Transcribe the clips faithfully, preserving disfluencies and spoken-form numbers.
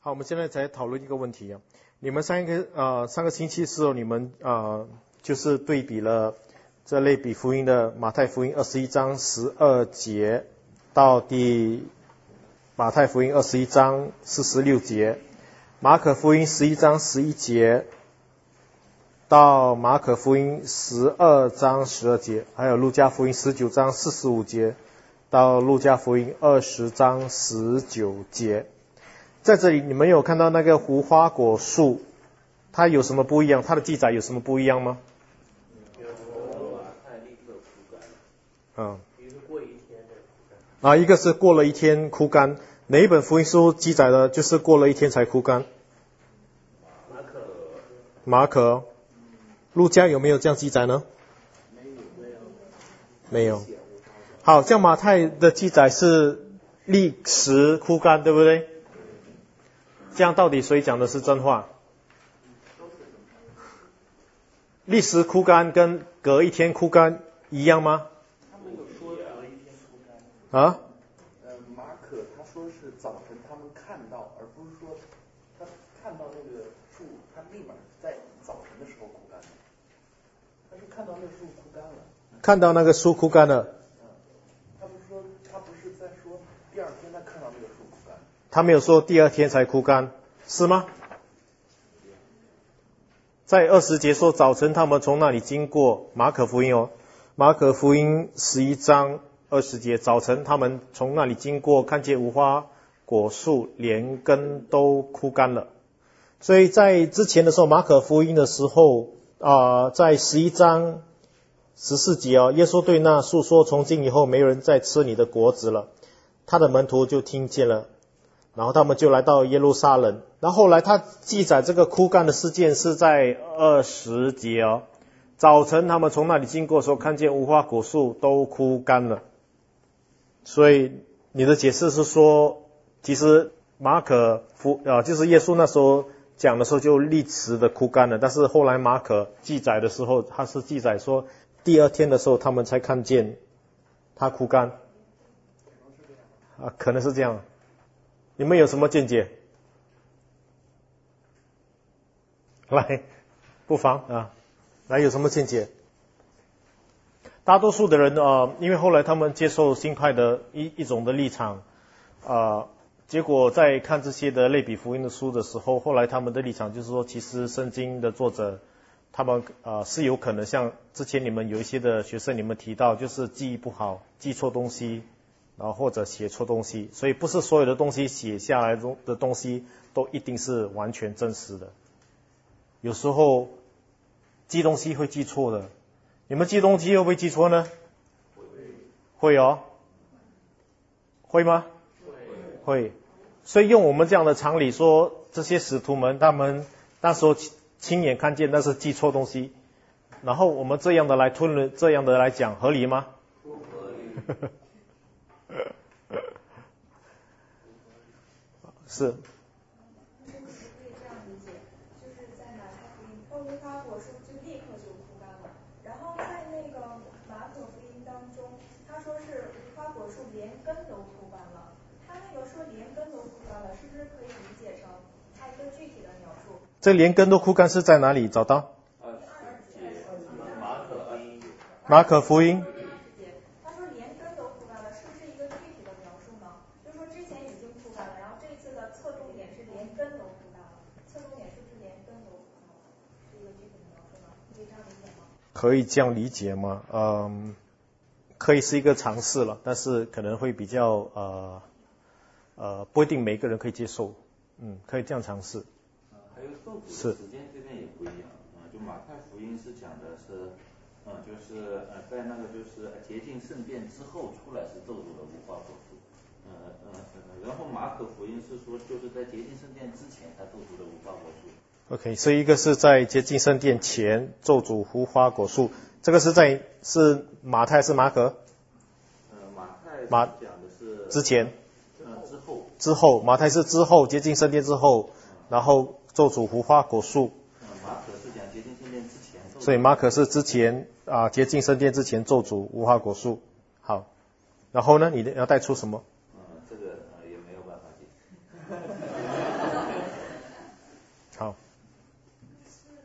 好，我们现在才讨论一个问题啊。你们上一个呃上个星期的时候，你们呃就是对比了这类比福音的马太福音二十一章十二节到第马太福音二十一章四十六节，马可福音十一章十一节到马可福音十二章十二节，还有路加福音十九章四十五节到路加福音二十章十九节。在这里你们有看到那个无花果树，它有什么不一样？它的记载有什么不一样吗？嗯，啊，一个是过了一天枯干，哪一本福音书记载的就是过了一天才枯干？马可。马可。路加有没有这样记载呢？没有。没有。好，像马太的记载是立时枯干，对不对？这样到底谁讲的是真话？立时枯干跟隔一天枯干一样吗？ 他们有说隔一天枯干。 啊？ 呃，马可他说是早晨他们看到，而不是说他看到那个树，他立马在早晨的时候枯干的。他是看到那个树枯干了。 看到那个树枯干了。 嗯，他不是说他不是在说第二天他看到那个树枯干。 他没有说第二天才枯干，是吗？在二十节说早晨他们从那里经过，马可福音哦，马可福音十一章二十节，早晨他们从那里经过，看见无花果树连根都枯干了。所以在之前的时候，马可福音的时候啊、呃，在十一章十四节哦，耶稣对那树说，从今以后没有人再吃你的果子了。他的门徒就听见了，然后他们就来到耶路撒冷。然后后来他记载这个枯干的事件是在二十节哦，早晨他们从那里经过的时候，看见无花果树都枯干了。所以你的解释是说，其实马可福啊，就是耶稣那时候讲的时候就立时的枯干了，但是后来马可记载的时候，他是记载说第二天的时候他们才看见它枯干啊，可能是这样。你们有什么见解？来，不妨啊，来有什么见解？大多数的人呃，因为后来他们接受新派的一一种的立场，呃，结果在看这些的类比福音的书的时候，后来他们的立场就是说，其实圣经的作者他们呃是有可能像之前你们有一些的学生你们提到，就是记忆不好，记错东西。然后或者写错东西，所以不是所有的东西写下来的东西都一定是完全真实的。有时候记东西会记错的，你们记东西会不会记错呢？会哦，会吗？会。会。所以用我们这样的常理说，这些使徒们他们那时候亲眼看见那是记错东西，然后我们这样的来吞论，这样的来讲，合理吗？不合理。是。 可以这样理解，就是在马太福音，无花果树就立刻就枯干了。然后在那个马可福音当中，他说是无花果树连根都枯干了。他那个说连根都枯干了，是不是可以理解成他一个具体的描述？ 这连根都枯干是在哪里找到？马可福音。可以这样理解吗？嗯，可以是一个尝试了，但是可能会比较呃呃不一定每个人可以接受，嗯，可以这样尝试。 呃，还有受主的时间这边也不一样啊、呃，就马太福音是讲的是，呃，就是呃在那个就是洁净圣殿之后出来是咒诅的无花果树，呃呃呃，然后马可福音是说就是在洁净圣殿之前他咒诅的无花果树。 OK， 所以一个是在接近圣殿前咒诅无花果树，这个是在是马太是马可？ 呃，马太马讲的是之前， 呃之后之后马太是之后接近圣殿之后，然后咒诅无花果树。 呃，马可是讲接近圣殿之前。 所以马可是之前啊接近圣殿之前咒诅无花果树。好，然后呢，你要带出什么？ 呃，这个呃也没有办法解。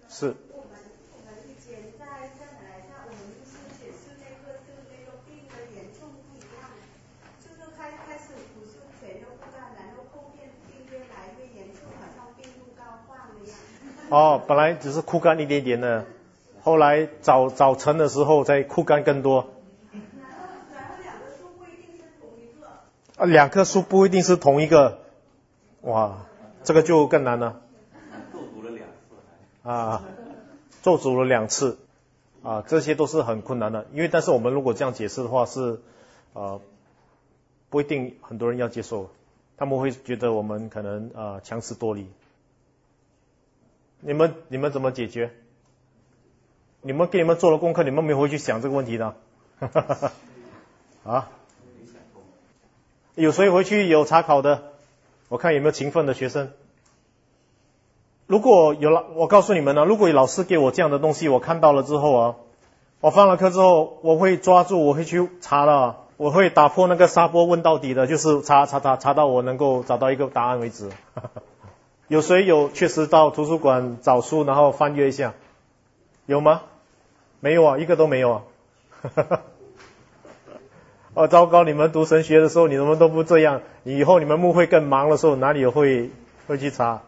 是。 我们我们以前在在马来西亚，我们就是解释那个就是那个病的严重不一样，就是开开始不是全都枯干，然后后面病越来越严重，好像病入膏肓一样。 哦，本来只是枯干一点点的，后来早早晨的时候再枯干更多。 然后然后两个树不一定是同一个。 啊，两棵树不一定是同一个，哇，这个就更难了。 咒读了两次。 啊，咒诅了两次，啊，这些都是很困难的。因为但是我们如果这样解释的话是，呃，不一定很多人要接受，他们会觉得我们可能啊强词夺理。你们你们怎么解决？你们给你们做了功课，你们没有回去想这个问题的？啊？有谁回去有查考的？我看有没有勤奋的学生。如果有老，我告诉你们呢，如果有老师给我这样的东西，我看到了之后啊，我放了课之后，我会抓住，我会去查的，我会打破那个沙波问到底的，就是查查查查到我能够找到一个答案为止。有谁有确实到图书馆找书，然后翻阅一下？有吗？没有啊，一个都没有啊。哦，糟糕！你们读神学的时候，你们都不这样，以后你们牧会更忙的时候，哪里会会去查？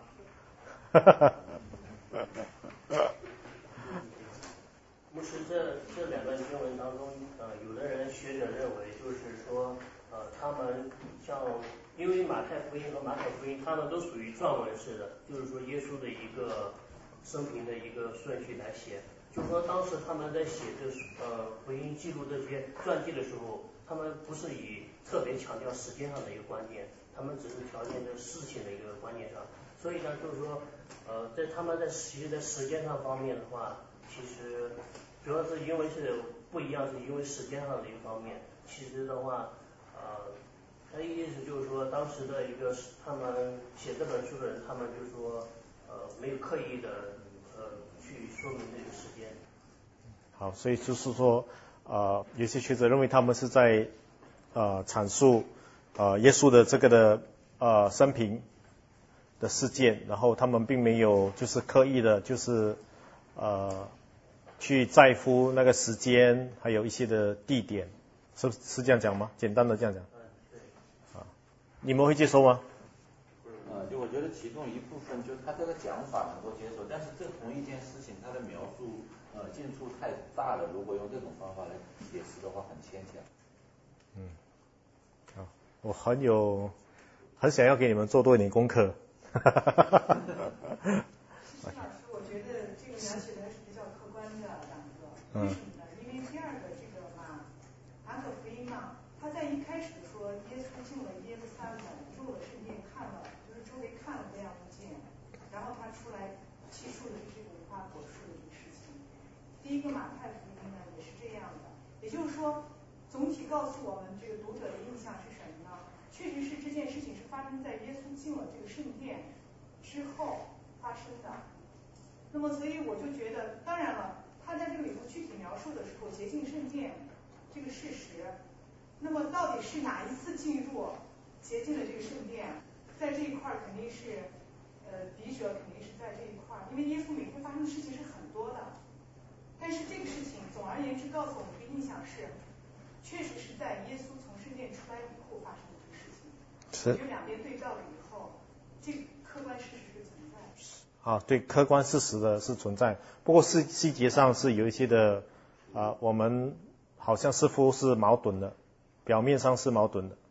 牧师，这这两段经文当中，呃，有的人学者认为，就是说，呃，他们像，因为马太福音和马可福音，他们都属于传文式的，就是说耶稣的一个生平的一个顺序来写。就是说，当时他们在写这呃福音记录这些传记的时候，他们不是以特别强调时间上的一个观念，他们只是调节这事情的一个观念上。所以呢，就是说，呃，在他们在其实在时间上方面的话，其实主要是因为是不一样，是因为时间上的一个方面。其实的话，呃，他的意思就是说，当时的一个他们写这本书的人，他们就是说，呃，没有刻意的呃去说明这个时间。 好，所以就是说，呃，有些学者认为他们是在呃阐述呃耶稣的这个的呃生平的事件，然后他们并没有就是刻意的，就是呃去在乎那个时间，还有一些的地点，是是这样讲吗？简单的这样讲。 嗯，对。 啊，你们会接受吗？ 呃，就我觉得其中一部分就是他这个讲法能够接受，但是这同一件事情他的描述呃进处太大了，如果用这种方法来解释的话很牵强。 嗯，好，我很有很想要给你们做多一点功课。哈哈哈哈哈。 老师，我觉得这个描写的还是比较客观的，两个。 嗯。 为什么呢？因为第二个这个嘛，马可福音嘛，他在一开始说耶稣进了耶路撒冷，入了圣殿，看了，就是周围看了这样物件，然后他出来记述的是这个无花果树的这个事情。第一个马太福音呢也是这样的，也就是说，总体告诉我们这个读者的印象是什么呢？确实是这件事情是发生在耶稣进了这个圣殿之后发生的。那么所以我就觉得，当然了，他在这个里头具体描述的时候，洁净圣殿这个事实，那么到底是哪一次进入洁净的这个圣殿，在这一块肯定是呃笔者肯定是在这一块，因为耶稣每天发生的事情是很多的。但是这个事情总而言之告诉我们一个印象是，确实是在耶稣从圣殿出来以后发生的这个事情。 是。 我觉得两边对照了以后，这个客观事实是存在的。 啊，对，客观事实的是存在，不过细细节上是有一些的啊，我们好像似乎是矛盾的，表面上是矛盾的。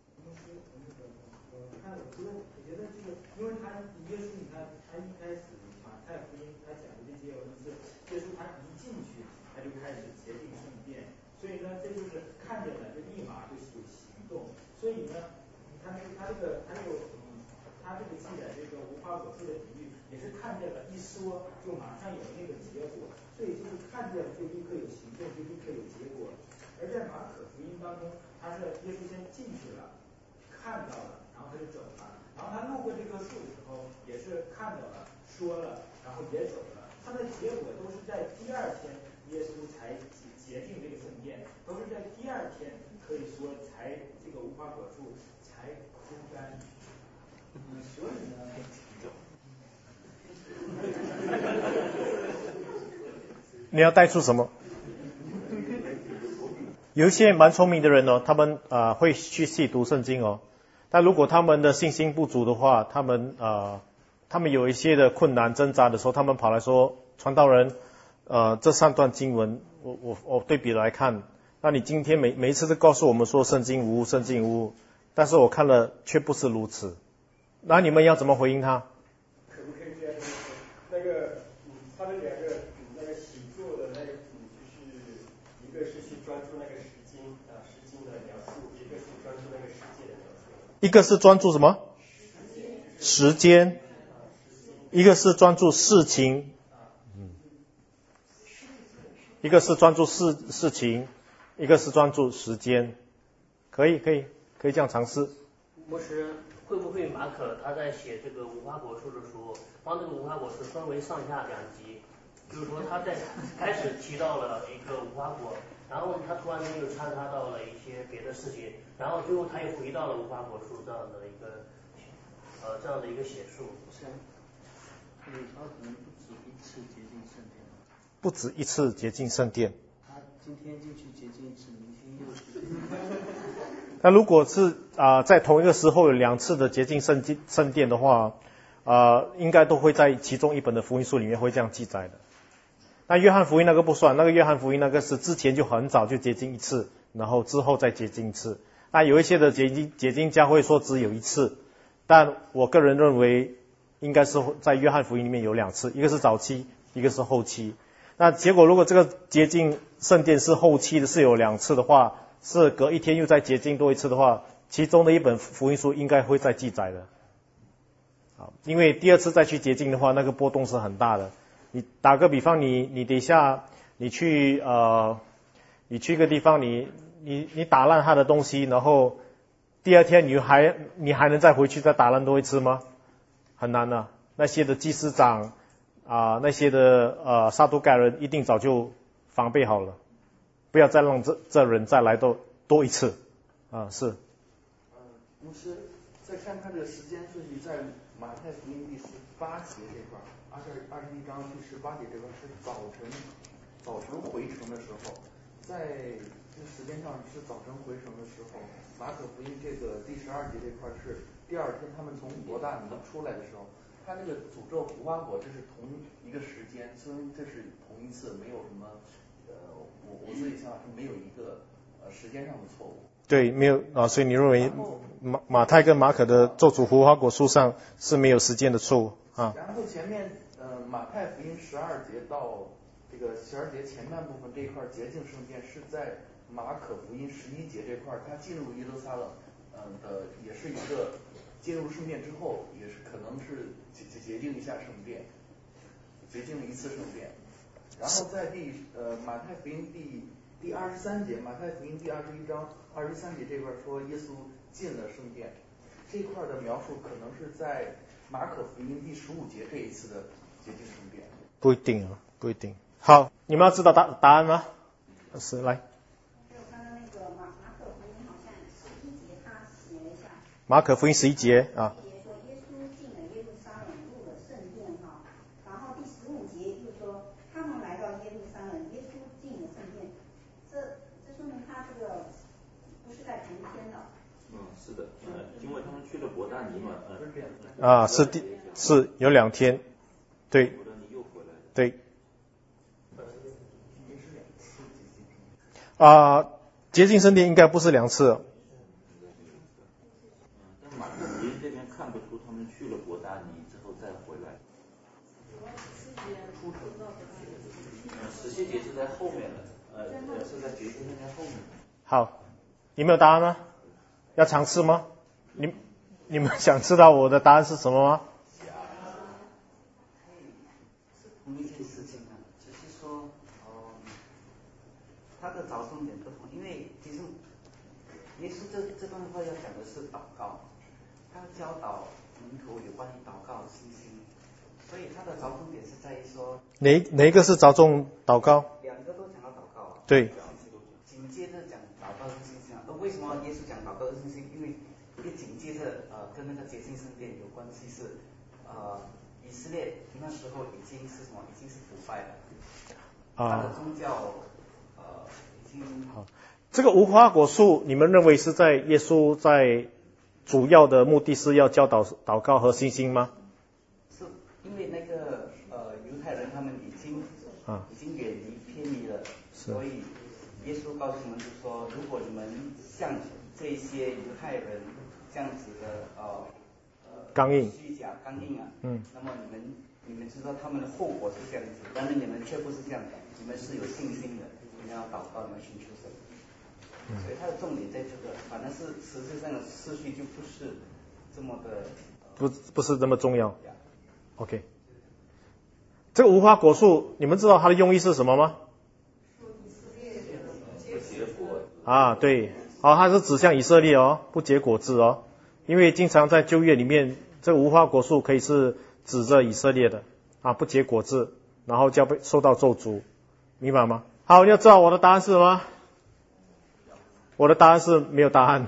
我看我觉得我觉得这个，因为他耶稣，你看他一开始马太福音他讲的这些，我们是耶稣他一进去他就开始洁净圣殿，所以呢，这就是看见了，就立马就是有行动，所以呢，你看这个他这个他这个嗯，他这个记载这个无花果树的比喻，也是看见了，一说就马上有那个结果，所以就是看见了就立刻有行动，就立刻有结果。而在马可福音当中，他是耶稣先进去了，看到了，然后他就走了，然后他路过这棵树的时候，也是看到了，说了，然后也走了。他的结果都是在第二天，耶稣才洁净这个圣殿，都是在第二天，可以说才这个无花果树才枯干。嗯，所以呢。 你要带出什么？有一些蛮聪明的人哦，他们啊、呃、会去细读圣经哦，但如果他们的信心不足的话，他们啊、呃、他们有一些的困难挣扎的时候，他们跑来说，传道人，呃这三段经文，我我我对比来看，那你今天每每一次都告诉我们说圣经无误，圣经无误，但是我看了却不是如此，那你们要怎么回应他？ 可不可以这样说？那个，嗯，他们两个，嗯，那个写作的那个，嗯，就是一个是去专注那个诗经啊，诗经的描述，一个是专注那个世界的描述。 一个是专注什么？时间，一个是专注事情，嗯，一个是专注事事情，一个是专注时间，可以可以可以这样尝试。 牧师，会不会马可他在写这个无花果树的时候，帮这个无花果树分为上下两集，就是说他在开始提到了一个无花果，然后他突然间又穿插到了一些别的事情，然后最后他又回到了无花果树这样的一个呃这样的一个写述。 是啊，所以他可能不止一次接近圣殿。 不止一次接近圣殿。 他今天就去接近一次，明天又去。 那如果是啊、呃、在同一个时候有两次的接近圣圣殿的话，呃应该都会在其中一本的福音书里面会这样记载的。那约翰福音那个不算，那个约翰福音那个是之前就很早就接近一次，然后之后再接近一次。那有一些的解经解经家会说只有一次，但我个人认为应该是在约翰福音里面有两次，一个是早期，一个是后期。那结果如果这个接近圣殿是后期的，是有两次的话，是隔一天又再接近多一次的话，其中的一本福音书应该会再记载的。好，因为第二次再去接近的话，那个波动是很大的。你打个比方，你你等一下你去呃，你去一个地方，你你你打烂他的东西，然后第二天你还你还能再回去再打烂多一次吗？很难的。那些的祭司长啊、呃，那些的呃撒都该人一定早就防备好了，不要再让这这人再来多多一次啊、呃、是。 呃，牧师，再看他这个时间顺序，在马太福音第十八节这块儿，二十二十一章第十八节这块是早晨，早晨回城的时候，在这个时间上是早晨回城的时候。马可福音这个第十二节这块是第二天他们从伯大尼出来的时候，他这个诅咒无花果这是同一个时间，所以这是同一次，没有什么呃，我我自己想法是没有一个呃时间上的错误。 对，没有啊，所以你认为马马太跟马可的咒诅无花果树上是没有时间的错误啊？ 然后前面呃马太福音十二节到这个十二节前半部分这一块洁净圣殿是在马可福音十一节这块，他进入耶路撒冷，嗯、呃、的也是一个进入圣殿之后，也是可能是洁洁净一下圣殿，洁净了一次圣殿。然后在第呃马太福音第第二十三节，马太福音第二十一章二十三节这块说耶稣进了圣殿，这块的描述可能是在马可福音第十五节这一次的洁净圣殿。 不一定啊，不一定。好，你们要知道答答案吗？是来。马可福音十一节啊。 说耶稣进了耶路撒冷，入了圣殿哈。然后第十五节又说他们来到耶路撒冷，耶稣进了圣殿。这这说明他这个不是在同一天的。 嗯，是的，呃，因为他们去了伯大尼嘛， 呃。啊，是第是有两天，对。 伯大尼又回来。 对。啊，洁净圣殿应该不是两次。 马可福音这边看不出他们去了伯大尼之后再回来。嗯，十七节是在后面的，呃，是在洁净圣殿后面。 好，你们有答案吗？要尝试吗？你你们想知道我的答案是什么吗？ 同一件事情啊，只是说，哦，他的着重点不同，因为其实耶稣这这段话要讲的是祷告。他教导门徒有关于祷告信心，所以他的着重点是在于说哪哪一个是着重祷告？ 两个都讲到祷告啊。 对。 紧接着讲祷告跟信心啊，那为什么耶稣讲祷告跟信心？因为因为紧接着呃跟那个洁净圣殿有关系是呃以色列那时候已经是什么？已经是腐败了。 他的宗教呃已经好。这个无花果树，你们认为是在耶稣在主要的目的是要教导祷告和信心吗？ 是因为那个呃犹太人他们已经啊已经远离偏离了，所以耶稣告诉我们就说，如果你们像这些犹太人这样子的呃呃刚硬虚假刚硬啊， 嗯， 那么你们你们知道他们的后果是这样子，但是你们却不是这样的，你们是有信心的，你们要祷告，你们寻求神。所以它的重点在这个，反正是实质上的次序就不是这么的， 不不是这么重要。OK， 这个无花果树，你们知道它的用意是什么吗？啊，对，好、哦，它是指向以色列哦，不结果子哦，因为经常在旧约里面，这个无花果树可以是指着以色列的啊，不结果子，然后就要被受到咒诅，明白吗？好，你要知道我的答案是什么？我的答案是没有答案。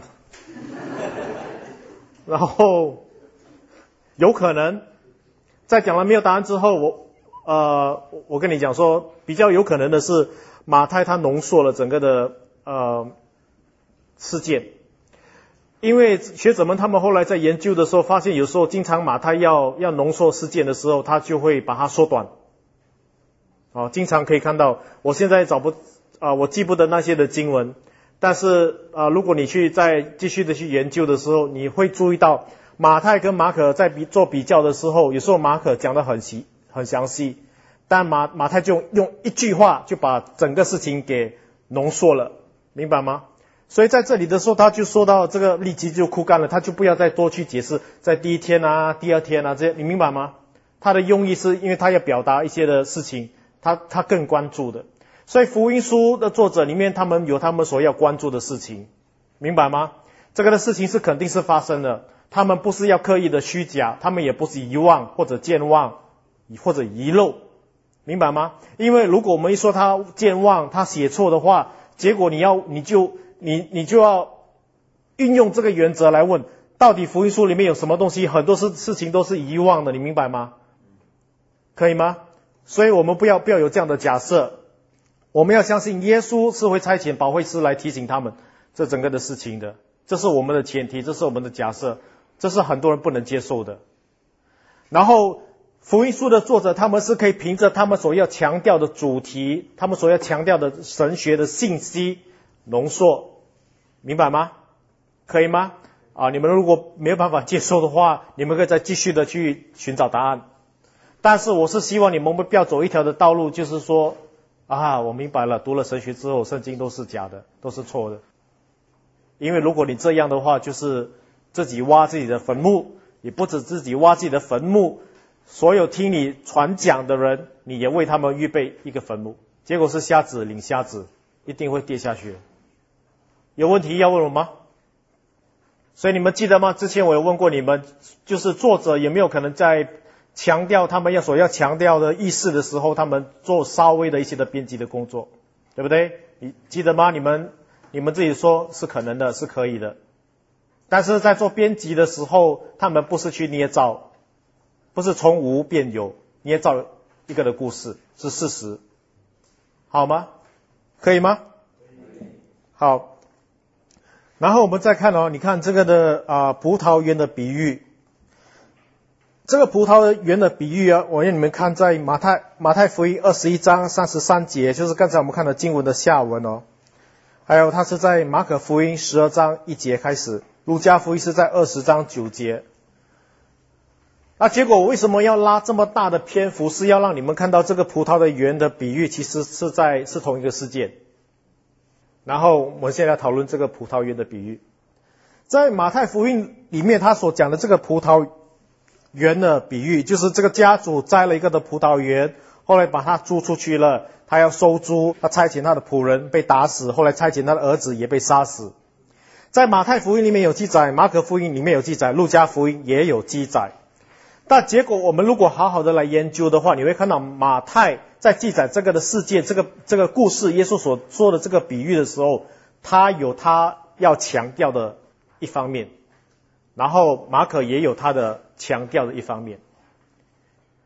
然后有可能在讲了没有答案之后，我呃我跟你讲说，比较有可能的是马太他浓缩了整个的呃事件，因为学者们他们后来在研究的时候发现，有时候经常马太要要浓缩事件的时候，他就会把它缩短。哦，经常可以看到，我现在找不啊、呃，我记不得那些的经文。但是啊、呃，如果你去再继续的去研究的时候，你会注意到马太跟马可在比做比较的时候，有时候马可讲得很细很详细，但马马太就用一句话就把整个事情给浓缩了，明白吗？所以在这里的时候，他就说到这个立即就枯干了，他就不要再多去解释在第一天啊、第二天啊这些，你明白吗？他的用意是因为他要表达一些的事情，他他更关注的。所以福音书的作者里面，他们有他们所要关注的事情，明白吗？这个的事情是肯定是发生的，他们不是要刻意的虚假，他们也不是遗忘或者健忘或者遗漏，明白吗？因为如果我们一说他健忘，他写错的话，结果你要你就你你就要运用这个原则来问，到底福音书里面有什么东西，很多事事情都是遗忘的，你明白吗？可以吗？所以我们不要不要有这样的假设。我们要相信耶稣是会差遣保惠师来提醒他们这整个的事情的，这是我们的前提，这是我们的假设，这是很多人不能接受的。然后福音书的作者，他们是可以凭着他们所要强调的主题，他们所要强调的神学的信息浓缩，明白吗？可以吗？啊，你们如果没有办法接受的话，你们可以再继续的去寻找答案。但是我是希望你们不要走一条的道路，就是说啊，我明白了，读了神学之后，圣经都是假的，都是错的。因为如果你这样的话，就是自己挖自己的坟墓，也不止自己挖自己的坟墓，所有听你传讲的人，你也为他们预备一个坟墓，结果是瞎子领瞎子，一定会跌下去。有问题要问我吗？所以你们记得吗？之前我有问过你们，就是作者有没有可能在强调他们要所要强调的意思的时候，他们做稍微的一些的编辑的工作，对不对？你记得吗？你们你们自己说是可能的，是可以的。但是在做编辑的时候，他们不是去捏造，不是从无变有，捏造一个的故事，是事实，好吗？可以吗？好。然后我们再看哦，你看这个的啊、呃、葡萄园的比喻。这个葡萄园的比喻啊，我让你们看在马太马太福音二十一章三十三节，就是刚才我们看的经文的下文哦。还有它是在马可福音十二章一节开始，路加福音是在二十章九节。那结果为什么要拉这么大的篇幅，是要让你们看到这个葡萄的园的比喻其实是在是同一个事件。然后我们现在讨论这个葡萄园的比喻。在马太福音里面他所讲的这个葡萄园的比喻，就是这个家主栽了一个的葡萄园，后来把它租出去了，他要收租，他差遣他的仆人被打死，后来差遣他的儿子也被杀死。在马太福音里面有记载，马可福音里面有记载，路加福音也有记载。但结果我们如果好好的来研究的话，你会看到马太在记载这个的事件，这个这个故事，耶稣所说的这个比喻的时候，他有他要强调的一方面，然后马可也有他的强调的一方面。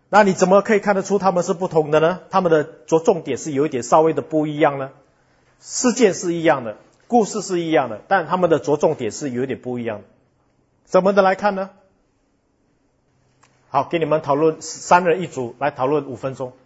那你怎么可以看得出他们是不同的呢？他们的着重点是有一点稍微的不一样呢？事件是一样的，故事是一样的，但他们的着重点是有一点不一样的。怎么的来看呢？好，给你们讨论三人一组来讨论五分钟。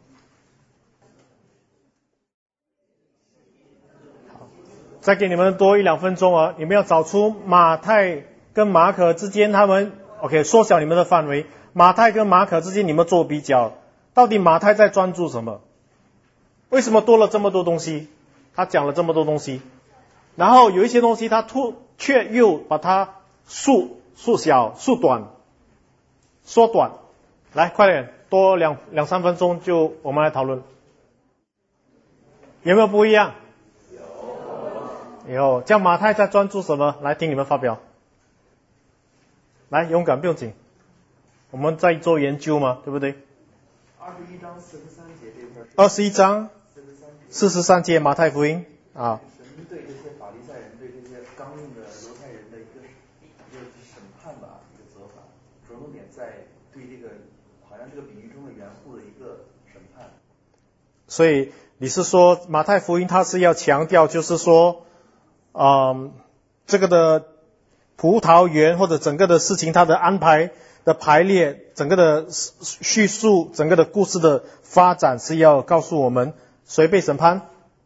好，再给你们多一两分钟啊！你们要找出马太跟马可之间他们 OK 缩小你们的范围。马太跟马可之间你们做比较，到底马太在专注什么？为什么多了这么多东西？他讲了这么多东西，然后有一些东西他突却又把它缩缩小、缩短、缩短。来，快点，多两两三分钟就我们来讨论，有没有不一样？有。有。这样马太在专注什么？来听你们发表。来，勇敢不用紧。我们在做研究嘛，对不对？ 二十一章四十三节这块。 二十一章四十三节马太福音啊。 神对这些法利赛人、对这些刚硬的犹太人的一个一个审判吧，一个责罚，着重点在对这个好像这个比喻中的原户的一个审判。 所以你是说马太福音它是要强调，就是说，嗯，这个的葡萄园或者整个的事情它的安排的排列，整个的叙述，整个的故事的发展是要告诉我们谁被审判？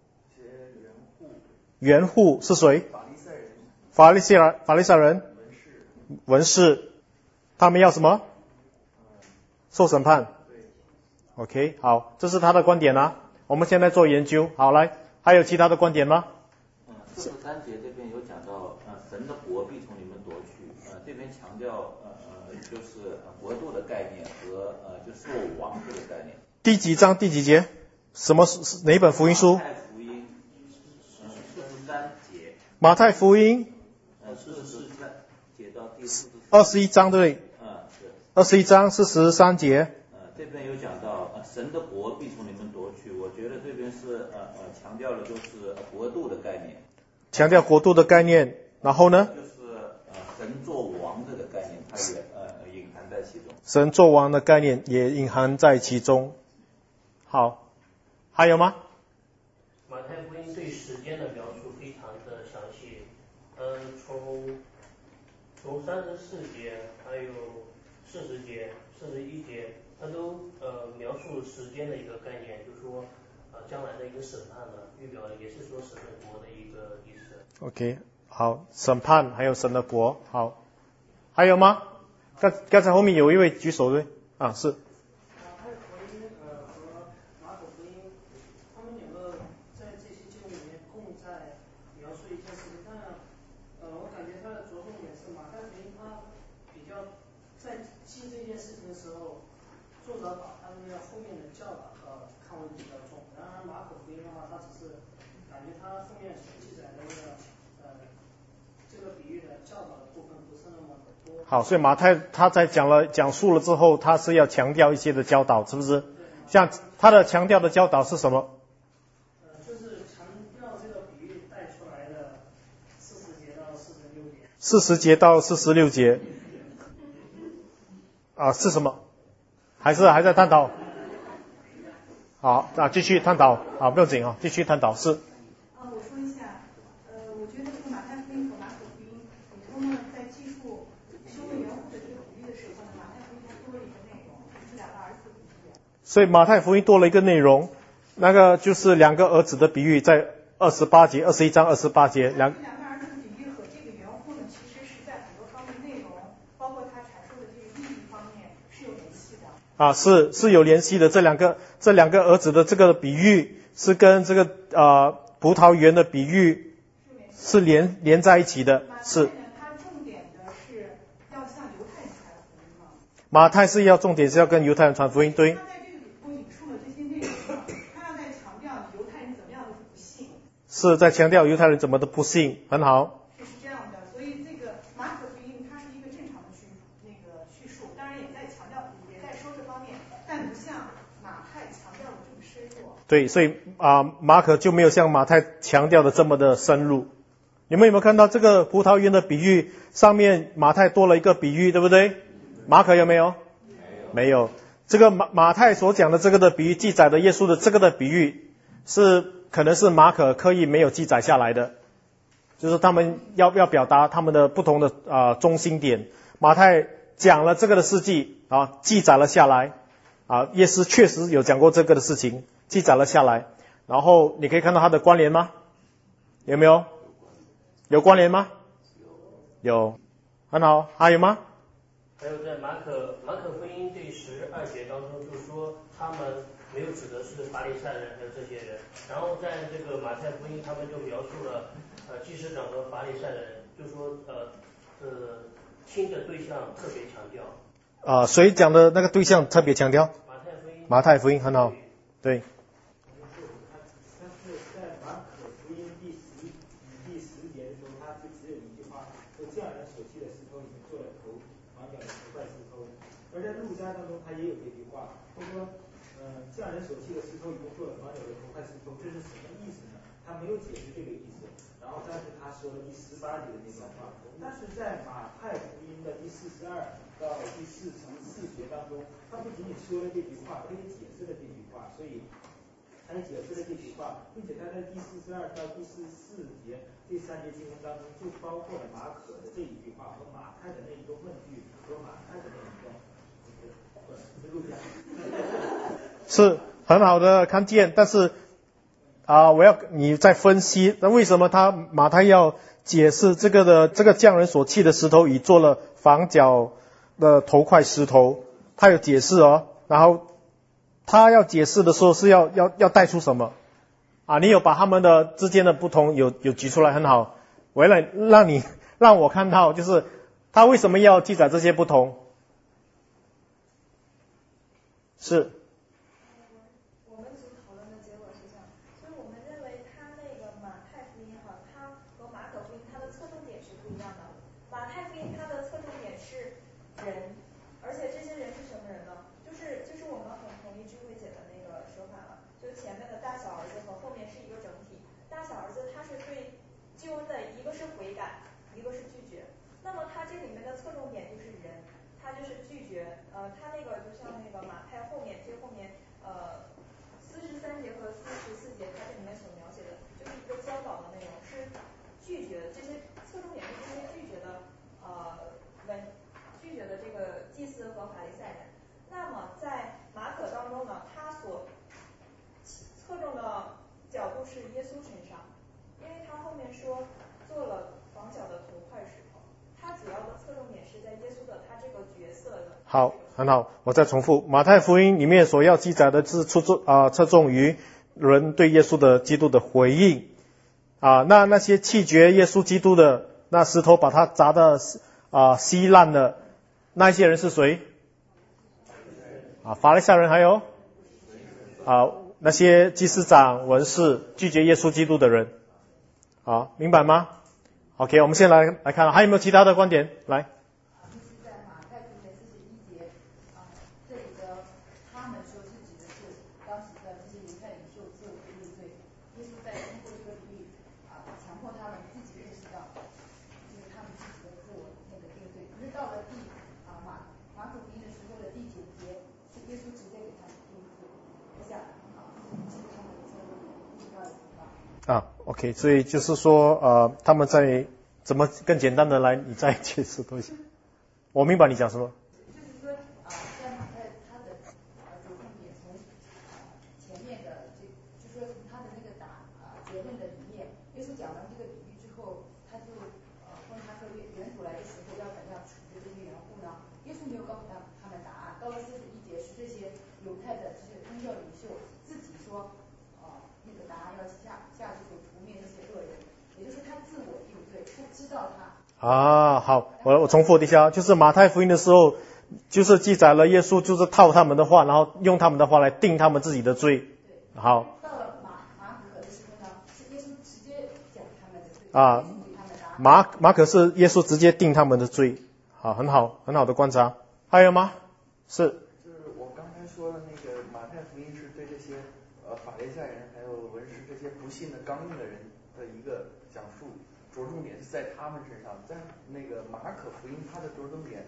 原户是谁？法利赛人。法利赛人。文士。他们要什么？受审判。OK， 好，这是他的观点啊。我们现在做研究。好，来，还有其他的观点吗？ 嗯，四十三节这边有讲到，呃，神的国必从你们夺去，呃，这边强调，呃呃，就是国度的概念和呃，就是做王这个概念。 第几章第几节？什么是哪一本福音书？ 马太福音，呃，四十三节。 马太福音。 呃，四十三节到第四十。 二十一章对不对？ 嗯，是。 二十一章四十三节。 呃，这边有讲到，呃，神的国必从你们夺去。我觉得这边是呃呃强调的就是国度的概念。 强调国度的概念，然后呢？ 就是呃神作王这个概念，它也呃隐含在其中。 神作王的概念也隐含在其中。好，还有吗？ 马太福音对时间的描述非常的详细，嗯，从从三十四节还有四十节、四十一节，它都呃描述时间的一个概念，就是说呃将来的一个审判呢，预表的也是说神的国的一个意思。 OK， 好，审判还有神的国，好，还有吗？刚刚才后面有一位举手对，啊是。 马太福音呃和马可福音，他们两个在这些经文里面共在描述一件事情，但呃我感觉它的着重点是马太福音，它比较在记这件事情的时候，作者把他们要后面的教导和看问比较重，然而马可福音的话，它只是感觉它后面所记载的那个呃这个比喻的教导的部分不是那么的多。 好，所以马太他在讲了讲述了之后，他是要强调一些的教导，是不是？像他的强调的教导是什么？ 呃，就是强调这个比喻带出来的四十节到四十六节。 四十节到四十六节，啊是什么？还是还在探讨？好，那继续探讨，啊不用紧啊，继续探讨是。 啊，我说一下，呃，我觉得这个马太福音和马可福音，他们在记述修为原户的这个比喻的时候呢，马太福音它多了一个内容，是两个儿子的比喻。 所以马太福音多了一个内容，那个就是两个儿子的比喻，在二十八节，二十一章二十八节两。 这两个儿子的比喻和这个原户呢，其实是在很多方面内容，包括他阐述的这个意义方面是有联系的。 啊，是是有联系的，这两个这两个儿子的这个比喻是跟这个呃葡萄园的比喻是连连在一起的，是。 它重点的是要向犹太人传福音嘛。 马太是要重点是要跟犹太人传福音，对。 他在这个里头引述了这些内容嘛，他要在强调犹太人怎么样的不信。 是在强调犹太人怎么的不信，很好。 是这样的，所以这个马可福音它是一个正常的叙那个叙述，当然也在强调，也在说这方面，但不像马太强调的这么深入。 对，所以啊、呃，马可就没有像马太强调的这么的深入。你们有没有看到这个葡萄园的比喻上面马太多了一个比喻，对不对？马可有没有？没有。没有。 这个马马太所讲的这个的比喻，记载的耶稣的这个的比喻，是可能是马可刻意没有记载下来的，就是他们要要表达他们的不同的啊、呃、中心点。马太讲了这个的事迹啊，记载了下来啊，耶稣确实有讲过这个的事情，记载了下来。然后你可以看到它的关联吗？有没有？有关联吗？有，很好。还有吗？ 还有在马可马可福音第十二节当中就说他们没有指的是法利赛人还有这些人，然后在这个马太福音他们就描述了呃祭司长和法利赛的人，就说呃呃亲的对象特别强调。 啊、呃，谁讲的那个对象特别强调？ 马太福音。 马太福音很好，对。 但是在马可福音第十第十节的时候，他就只有一句话，说匠人所弃的石头已经做了头房角的头块石头。而在路加当中，他也有这句话，他说，呃，匠人所弃的石头已经做了房角的头块石头，这是什么意思呢？他没有解释这个意思。然后，但是他说了第十八节的那段话，但是在马太福音的第四十二到第四十四节当中，他不仅仅说了这句话，他也解释了这句话，所以。他也解释了这句话，并且他在第四十二到第四十四节这三节经文当中，就包括了马可的这一句话和马太的那一个问句和马太的那一个不是录下是很好的看见，但是啊、呃，我要你再分析，那为什么他马太要解释这个的这个匠人所弃的石头已做了房角的头块石头？他有解释哦，然后。他要解释的时候是要要要带出什么啊？你有把他们的之间的不同有有举出来，很好。为了让你让我看到，就是他为什么要记载这些不同？是。 我们组讨论的结果是这样，所以我们认为他那个马太福音哈，它和马可福音它的侧重点是不一样的。马太福音它的侧重点是人，而且这些人是什么人呢？就是就是我们很同意智慧姐的那个说法了，就前面的大小儿子和后面是一个整体。大小儿子他是对救恩的一个是悔改，一个是拒绝。那么他这里面的侧重点就是人，他就是拒绝。呃，他那个就像那个马太后面最后面呃四十三节和四十四节，它这里面所描写的就是一个教导的内容，是拒绝这些侧重点是这些拒绝的呃文拒绝的这个祭司和法利赛人。那么在马可当中呢，他所侧重的角度是耶稣身上，因为他后面说做了房角的头块石头，他主要的侧重点是在耶稣的他这个角色的。 好，很好，我再重复，马太福音里面所要记载的是侧重啊侧重于人对耶稣的基督的回应啊，那那些弃绝耶稣基督的那石头把它砸的啊稀烂的那一些人是谁？啊，法利赛人还有啊那些祭司长、文士拒绝耶稣基督的人，好，明白吗 ？OK， 我们先来来看，还有没有其他的观点？来。 就是在马太福音四十一节啊，这里的他们说是指的是当时的这些犹太领袖自我入罪，耶稣在通过这个比喻啊，强迫他们自己认识到，就是他们自己的自我那个定罪。可是到了第啊马马可福音的时候的第九节。耶稣直接给他们定罪，我想啊，这是他们的最重要的地方。 啊 ，OK， 所以就是说，呃，他们在怎么更简单的来，你再解释多一些。我明白你讲什么。 就是说啊，在马太他的呃着重点从啊前面的这，就说从他的那个答啊结论的里面，耶稣讲完这个比喻之后，他就呃问他说，原主来的时候要怎样处置这些缘故呢？耶稣没有告诉他他们答案。到了四十一节是这些犹太的这些宗教领袖自己说，呃，那个答案要下下这个除灭那些恶人，也就是他自我定罪，他知道他。 啊，好，我我重复一下，就是马太福音的时候，就是记载了耶稣就是套他们的话，然后用他们的话来定他们自己的罪。好。 到了马马可的时候呢，是耶稣直接讲他们的罪。 啊，马马可是耶稣直接定他们的罪。好，很好，很好的观察。还有吗？是。 就是我刚才说的那个马太福音是对这些呃法利赛人还有文士这些不信的刚硬的人的一个讲述，着重点是在他们身上。在那个马可福音，它的着重点和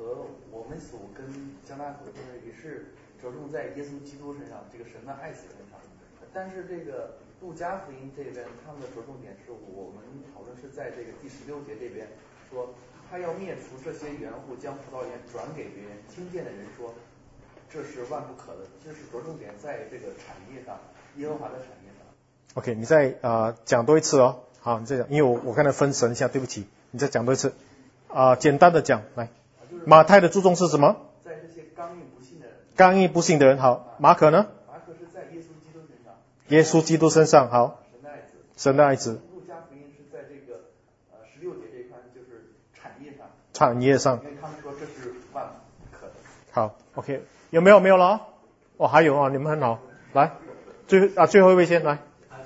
和我们所跟加纳所说的也是着重在耶稣基督身上，这个神的爱子身上。但是这个路加福音这边，他们的着重点是我们讨论是在这个第十六节这边说，他要灭除这些园户，将葡萄园转给别人。听见的人说，这是万不可的。就是着重点在这个产业上，耶和华的产业上。 OK， 你再呃讲多一次哦。好，你再讲，因为我我刚才分神一下，对不起，你再讲多一次。啊、呃，简单的讲，来，马太的注重是什么？ 在这些刚硬不信的人。 刚硬不信的人，好。马可呢？ 马可是在耶稣基督身上。 耶稣基督身上，好。 神的爱子。 神的爱子。 路加福音是在这个呃十六节这一块，就是产业上。 产业上。 因为他们说这是万不可的。 好 ，OK， 有没有？没有了？哦，还有啊，你们很好。来，最啊最后一位先来。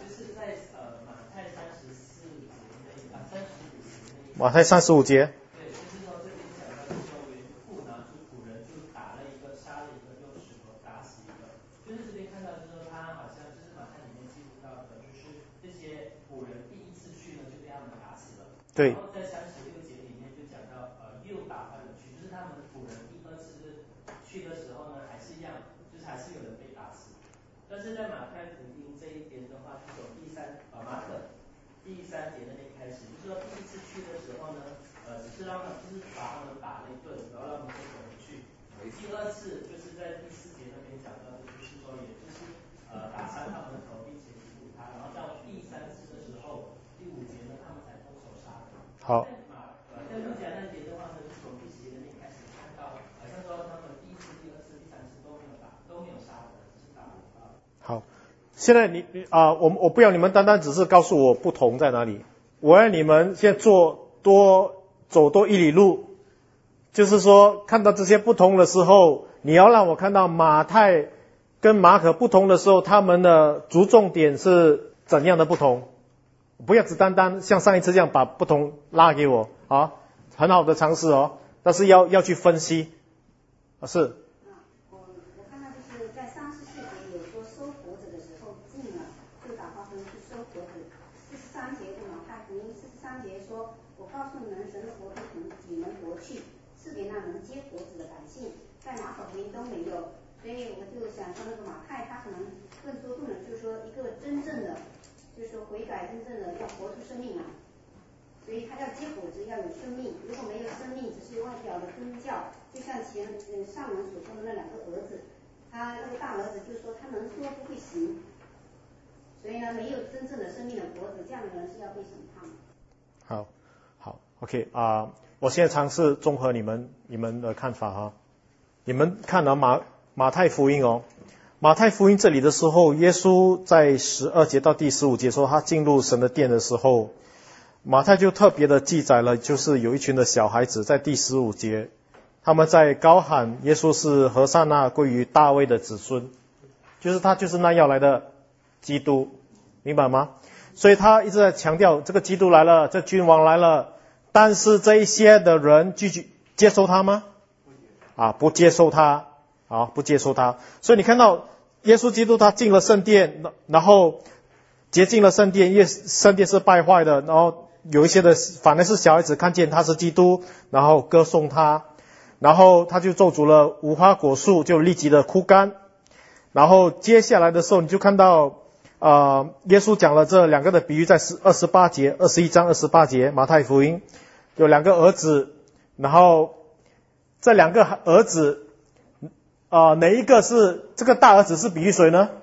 马太三十五节。 对，就是说这边讲到就是说原户呢，就古人就打了一个，杀了一个，用石头打死一个。就是这边看到就是说他好像就是马太里面记录到的，就是这些古人第一次去呢就被他们打死了。 对。 然后在三十六节里面就讲到呃又打发人去，就是他们古人第二次去的时候呢还是一样，就是还是有人被打死。但是在马太福音这一边的话，是从第三呃马可第三节那边开始，就是说第一次去的时候呢，呃，只是让他就是把他们打了一顿，然后让他们走回去。第二次就是在第四节那边讲到的，就是说也就是呃打伤他们的头，并且击鼓他，然后到第三次的时候，第五节呢他们才动手杀人。 好。 马呃在路加那节的话呢，是从第十节那边开始看到，好像说他们第一次、第二次、第三次都没有打，都没有杀人，只是打了啊。 好。现在你啊、呃，我我不要你们单单只是告诉我不同在哪里，我要你们现在做多走多一里路，就是说看到这些不同的时候，你要让我看到马太跟马可不同的时候，他们的着重点是怎样的不同，不要只单单像上一次这样把不同拉给我啊，很好的尝试哦，但是要要去分析，啊是。 所以他要结果子，要有生命。如果没有生命，只是外表的宗教，就像前嗯上文所说的那两个儿子，他那个大儿子就说他能说不会行，所以呢，没有真正的生命的果子，这样的人是要被审判。 好，好 ，OK 啊、呃，我现在尝试综合你们你们的看法哈。你们看了马马太福音哦，马太福音这里的时候，耶稣在十二节到第十五节说他进入神的殿的时候。马太就特别的记载了，就是有一群的小孩子在第十五节，他们在高喊耶稣是和散那归于大卫的子孙，就是他就是那要来的基督，明白吗？所以他一直在强调这个基督来了，这君王来了，但是这一些的人拒绝接受他吗？啊，不接受他，啊，不接受他。所以你看到耶稣基督他进了圣殿，然后洁净了圣殿，因为圣殿是败坏的，然后有一些的反而是小孩子看见他是基督，然后歌颂他，然后他就咒诅了无花果树，就立即的枯干。然后接下来的时候，你就看到呃，耶稣讲了这两个的比喻，在二十八节，二十一章二十八节，马太福音有两个儿子，然后这两个儿子，呃，哪一个是这个大儿子是比喻谁呢？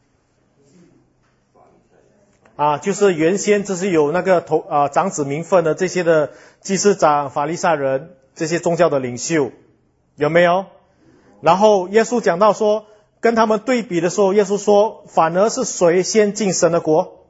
啊，就是原先这是有那个头啊长子名分的这些的祭司长、法利赛人这些宗教的领袖，有没有？然后耶稣讲到说，跟他们对比的时候，耶稣说，反而是谁先进神的国？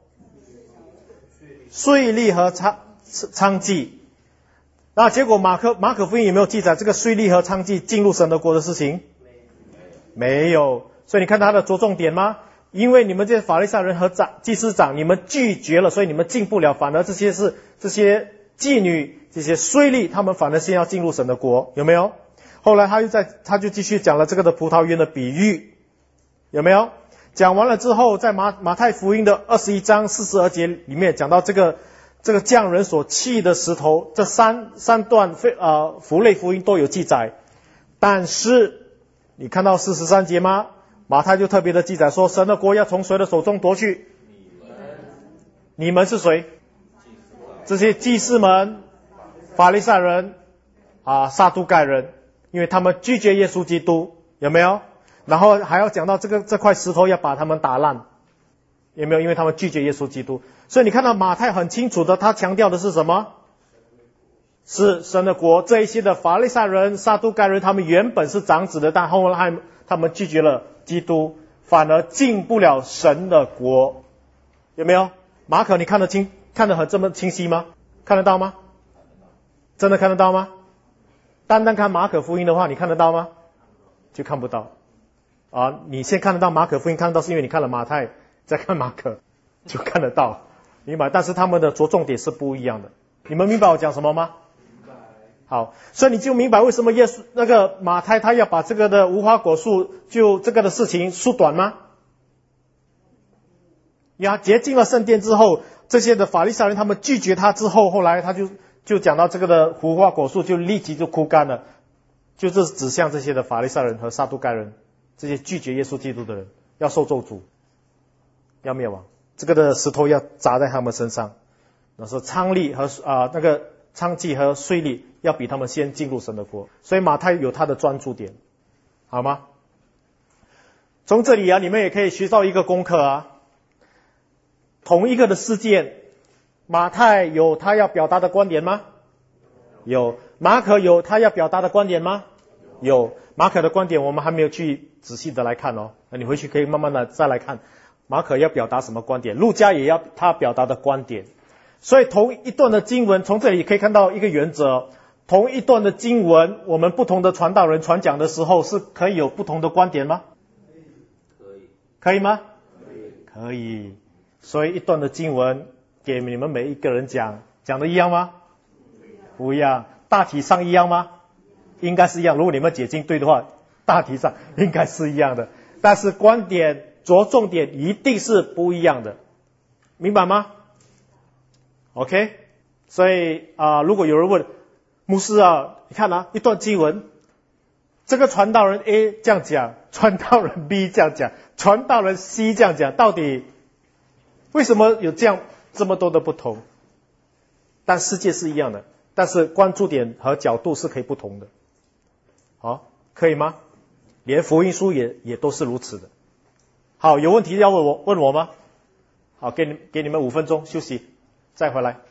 税吏和娼娼妓。那结果马可马可福音有没有记载这个税吏和娼妓进入神的国的事情？没有。所以你看他的着重点吗？因为你们这些法利赛人和长祭司长，你们拒绝了，所以你们进不了。反而这些是这些妓女、这些税吏，他们反而先要进入神的国，有没有？后来他又在他就继续讲了这个的葡萄园的比喻，有没有？讲完了之后，在马马太福音的二十一章四十二节里面讲到这个这个匠人所弃的石头，这三三段非呃符类福音都有记载。但是你看到四十三节吗？马太就特别的记载说，神的国要从谁的手中夺去？你们是谁？这些祭司们、法利赛人啊、撒都盖人，因为他们拒绝耶稣基督，有没有？然后还要讲到这个这块石头要把他们打烂，有没有？因为他们拒绝耶稣基督，所以你看到马太很清楚的，他强调的是什么？是神的国。这一些的法利赛人、撒都盖人，他们原本是长子的，但后来他们拒绝了基督，反而进不了神的国，有没有？马可你看得清，看得很这么清晰吗？看得到吗？真的看得到吗？单单看马可福音的话，你看得到吗？就看不到啊！你先看得到马可福音，看得到是因为你看了马太，再看马可就看得到，明白？但是他们的着重点是不一样的。你们明白我讲什么吗？好，所以你就明白为什么耶稣那个马太他要把这个的无花果树就这个的事情缩短吗？呀，洁净了圣殿之后，这些的法利赛人他们拒绝他之后，后来他就就讲到这个的无花果树就立即就枯干了，就是指向这些的法利赛人和撒都盖人，这些拒绝耶稣基督的人要受咒诅，要灭亡，这个的石头要砸在他们身上。那时候娼吏和啊、呃、那个娼妓和税吏要比他们先进入神的国，所以马太有他的专注点，好吗？从这里啊，你们也可以学到一个功课啊。同一个的事件，马太有他要表达的观点吗？有。马可有他要表达的观点吗？有。马可的观点我们还没有去仔细的来看哦，那你回去可以慢慢的再来看马可要表达什么观点，路加也要他表达的观点。所以同一段的经文，从这里可以看到一个原则，同一段的经文，我们不同的传道人传讲的时候是可以有不同的观点吗？ 可以。 可以吗？可以。可以。所以一段的经文给你们每一个人讲，讲的一样吗？不一样。大体上一样吗？应该是一样。如果你们解经对的话，大体上应该是一样的。但是观点着重点一定是不一样的，明白吗 ？OK。所以啊、呃，如果有人问牧师啊，你看啊，一段经文，这个传道人 A 这样讲，传道人 B 这样讲，传道人 C 这样讲，到底为什么有这样这么多的不同？但世界是一样的，但是关注点和角度是可以不同的。好，可以吗？连福音书也也都是如此的。好，有问题要问我问我吗？好，给你给你们五分钟休息，再回来。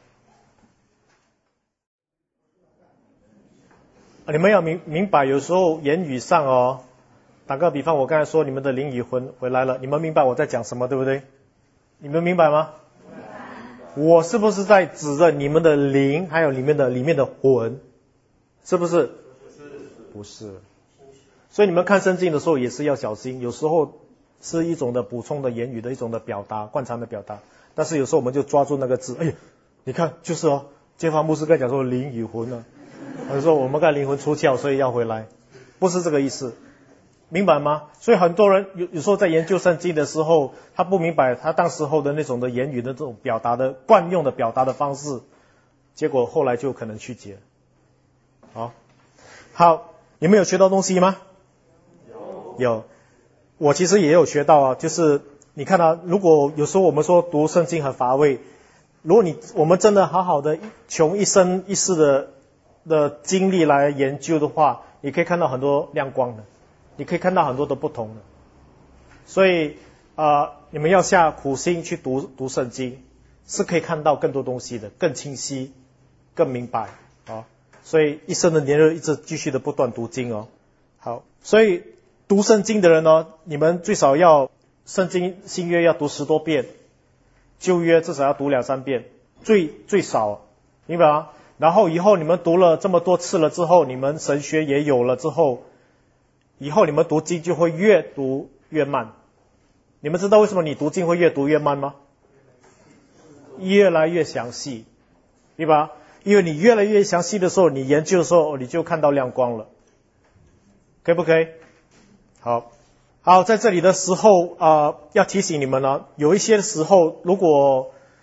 你们要明明白，有时候言语上哦，打个比方，我刚才说你们的灵与魂回来了，你们明白我在讲什么，对不对？你们明白吗？我是不是在指着你们的灵，还有里面的里面的魂？是不是？不是。所以你们看圣经的时候也是要小心，有时候是一种的补充的言语的一种的表达，惯常的表达。但是有时候我们就抓住那个字，哎呀，你看就是哦，揭发牧师刚才讲说灵与魂呢，他说我们看灵魂出窍，所以要回来，不是这个意思。明白吗？所以很多人有有时候在研究圣经的时候，他不明白他当时候的那种的言语的这种表达的惯用的表达的方式，结果后来就可能曲解。好，好，你们有学到东西吗？有，有。我其实也有学到啊，就是你看啊，如果有时候我们说读圣经很乏味，如果你我们真的好好的穷一生一世的的精力来研究的话，你可以看到很多亮光的。你可以看到很多的不同的，所以啊、呃，你们要下苦心去读读圣经，是可以看到更多东西的，更清晰，更明白啊。所以一生的年日一直继续的不断读经哦。好，所以读圣经的人呢，你们最少要圣经新约要读十多遍，旧约至少要读两三遍，最最少，明白吗？然后以后你们读了这么多次了之后，你们神学也有了之后。以后你们读经就会越读越慢。你们知道为什么你读经会越读越慢吗？越来越详细，对吧？因为你越来越详细的时候，你研究的时候你就看到亮光了，可以不可以？好，好，在这里的时候啊、呃，要提醒你们呢，有一些时候，如果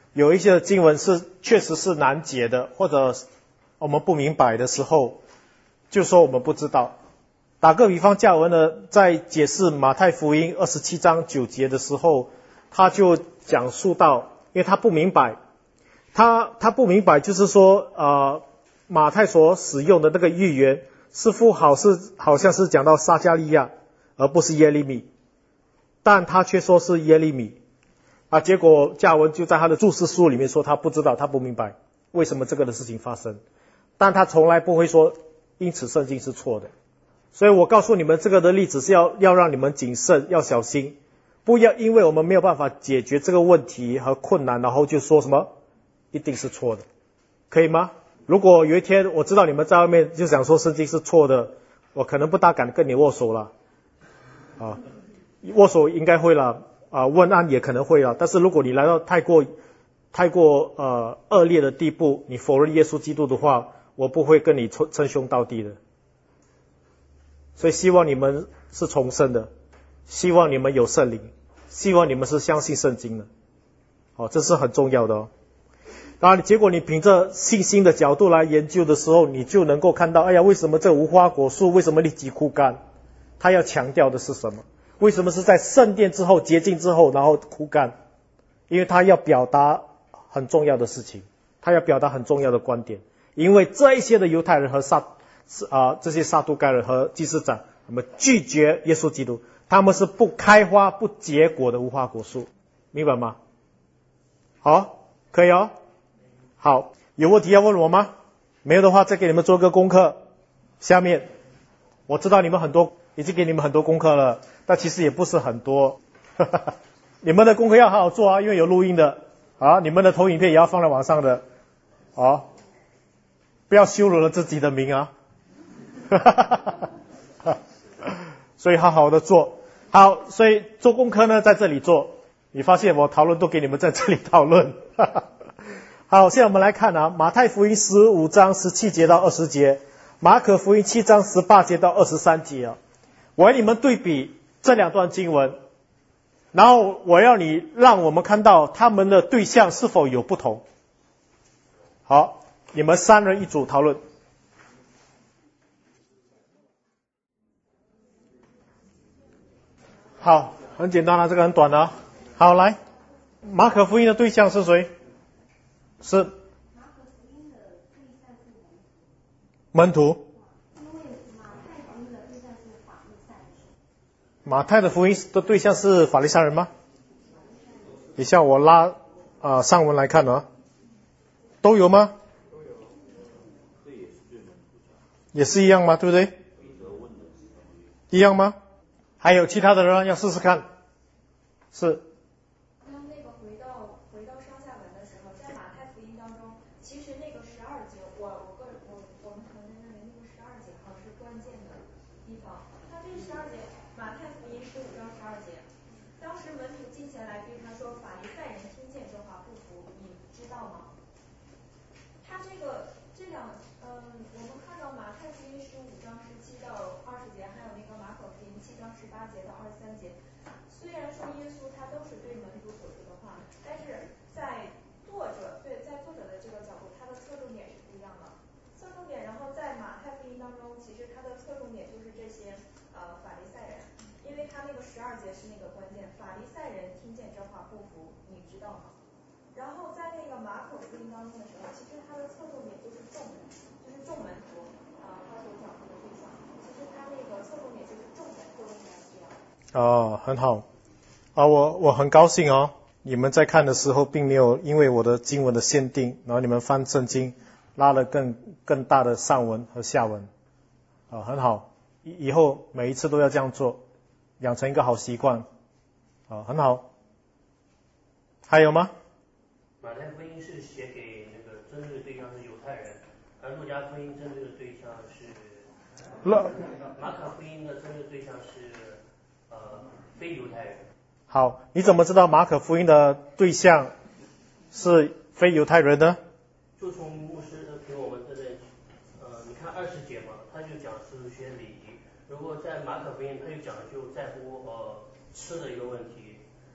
有一些经文是确实是难解的，或者我们不明白的时候，就说我们不知道。打个比方，加尔文呢在解释马太福音二十七章九节的时候，他就讲述到，因为他不明白，他他不明白，就是说呃马太所使用的那个预言似乎好是好像是讲到撒迦利亚，而不是耶利米，但他却说是耶利米啊。结果加尔文就在他的注释书里面说他不知道，他不明白为什么这个的事情发生，但他从来不会说因此圣经是错的。所以我告诉你们，这个的例子是要要让你们谨慎，要小心，不要因为我们没有办法解决这个问题和困难，然后就说什么一定是错的，可以吗？如果有一天我知道你们在外面就想说圣经是错的，我可能不大敢跟你握手了啊，握手应该会了啊，问安也可能会了，但是如果你来到太过太过呃恶劣的地步，你否认耶稣基督的话，我不会跟你称兄道弟的。所以希望你们是重生的，希望你们有圣灵，希望你们是相信圣经的，哦，这是很重要的哦。当然，结果你凭着信心的角度来研究的时候，你就能够看到，哎呀，为什么这无花果树为什么立即枯干？他要强调的是什么？为什么是在圣殿之后洁净之后然后枯干？因为他要表达很重要的事情，他要表达很重要的观点。因为这一些的犹太人和撒啊这些撒都该人和祭司长，他们拒绝耶稣基督，他们是不开花不结果的无花果树，明白吗？好，可以哦。好，有问题要问我吗？没有的话，再给你们做个功课。下面我知道你们很多已经给你们很多功课了，但其实也不是很多。你们的功课要好好做啊，因为有录音的啊，你们的投影片也要放在网上的啊，不要羞辱了自己的名啊。所以好好的做好，所以做功课呢在这里做。你发现我讨论都给你们在这里讨论。好，现在我们来看啊，马太福音十五章十七节到二十节，马可福音七章十八节到二十三节啊。我要你们对比这两段经文，然后我要你让我们看到他们的对象是否有不同。好，你们三人一组讨论。好，很简单了，这个很短的啊。好，来，马可福音的对象是谁？是门徒。马太的福音的对象是法利赛人吗？你像我拉啊、呃、上文来看啊，都有吗？也是一样吗？对不对？一样吗？还有其他的人要试试看。是。 当那个回到回到上下文的时候，在马太福音当中，其实那个十二节，我我个人我我们可能认为那个十二节好像是关键的地方。它这十二节，马太福音十五章十二节，当时门徒进前来对他说：“法利赛人听见这话不服，你知道吗？”他这个这两嗯，我们看到马太福音十五章十七到二十节，还有那个马可福音七章十八节到二十三节。虽然说耶稣他都是对门徒所说的话，但是在作者对在作者的这个角度，他的侧重点是不一样的。侧重点，然后在马太福音当中，其实他的侧重点就是这些呃法利赛人，因为他那个十二节是那个关键，法利赛人听见这话不服，你知道吗？然后在那个马可福音当中的时候，其实他的侧重点就是众人，就是众门徒啊、呃，他所讲述的对象，其实他那个侧重点就是众人，就应该这样。 哦，很好啊，我我很高兴哦，你们在看的时候并没有因为我的经文的限定，然后你们翻圣经拉了更更大的上文和下文啊，很好，以以后每一次都要这样做，养成一个好习惯啊，很好。还有吗？ 马太福音是写给那个针对的对象是犹太人，而路加福音针对的对象是马可福音的针对对象是呃非犹太人。 好，你怎么知道马可福音的对象是非犹太人呢？ 就从牧师给我们这里，呃，你看二十节嘛，他就讲是学礼仪。如果在马可福音，他就讲就在乎呃吃的一个问题。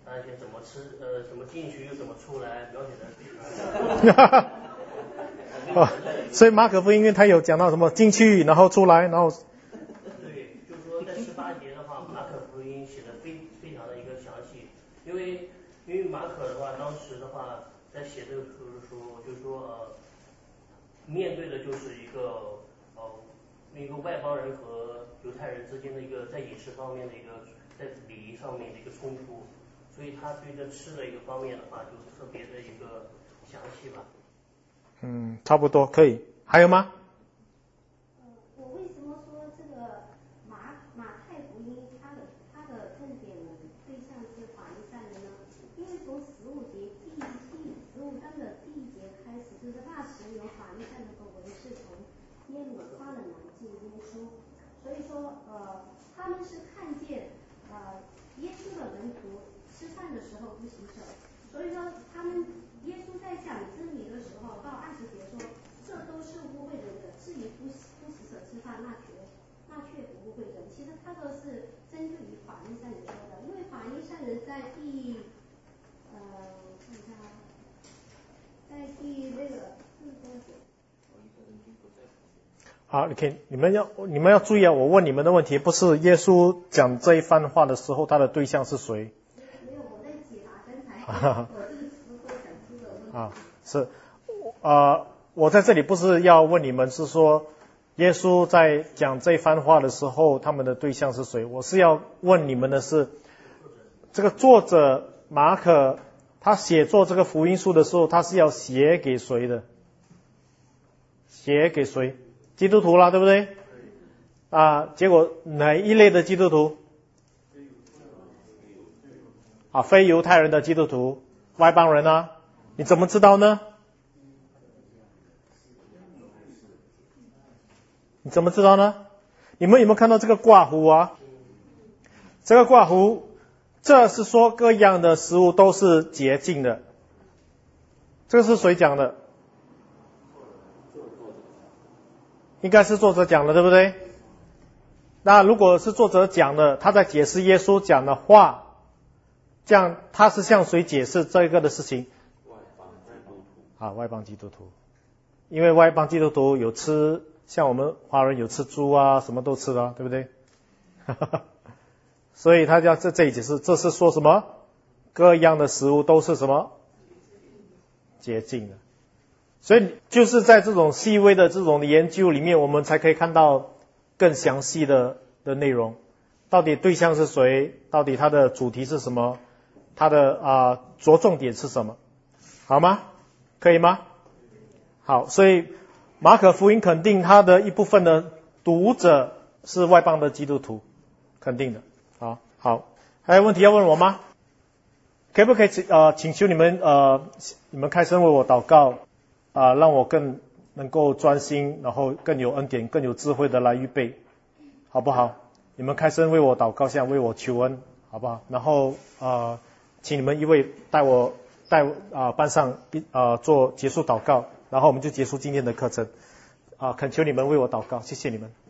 而且怎么吃呃怎么进去又怎么出来，描写的。 哦，所以马可福音因为他有讲到什么进去然后出来然后。 对，就是说在十八节的话，马可福音写的非非常的一个详细，因为因为马可的话当时的话在写这个时候就是说呃面对的就是一个呃一个外邦人和犹太人之间的一个在饮食方面的一个在礼仪上面的一个冲突，所以他对这吃的一个方面的话就特别的一个详细吧。 嗯，差不多可以。还有吗？ 呃，我为什么说这个马马太福音它的它的重点对象是法利赛人呢？因为从十五节第第十五章的第一节开始，就是那时有法利赛人和文士从耶路撒冷来见耶稣，所以说呃他们是看见呃耶稣的门徒吃饭的时候不洗手，所以说他们耶稣在讲真理的时候，到二十节说，这都是污秽人的，至于不不洗手吃饭，那绝那却不污秽人。其实他都是针对于法利赛人说的，因为法利赛人在第呃我看一下啊，在第那个第多节。 好，你可以，你们要你们要注意啊！我问你们的问题不是耶稣讲这一番话的时候，他的对象是谁？ 没有，我在解答刚才我这个词汇想出的问题。 啊，是，呃，我在这里不是要问你们，是说耶稣在讲这番话的时候，他们的对象是谁？我是要问你们的是，这个作者马可他写作这个福音书的时候，他是要写给谁的？写给谁？基督徒啦，对不对？啊，结果哪一类的基督徒？啊，非犹太人的基督徒，外邦人啊，你怎么知道呢？你怎么知道呢？你们有没有看到这个挂弧啊？这个挂弧，这是说各样的食物都是洁净的。这个是谁讲的？应该是作者讲的，对不对？那如果是作者讲的，他在解释耶稣讲的话，这样他是向谁解释这个的事情？啊，外邦基督徒。因为外邦基督徒有吃，像我们华人有吃猪啊，什么都吃的，对不对？所以他要在这里解释，这是说什么？各样的食物都是什么？洁净的。所以就是在这种细微的这种研究里面，我们才可以看到更详细的的内容。到底对象是谁？到底它的主题是什么？它的啊、呃、着重点是什么？好吗？可以吗？好，所以马可福音肯定他的一部分的读者是外邦的基督徒，肯定的。好，好，还有问题要问我吗？可不可以呃请求你们呃你们开声为我祷告？啊、呃，让我更能够专心，然后更有恩典、更有智慧的来预备，好不好？你们开声为我祷告，像为我求恩，好不好？然后呃，请你们一位带我带啊、呃、班上啊、呃、做结束祷告，然后我们就结束今天的课程啊、呃，恳求你们为我祷告，谢谢你们。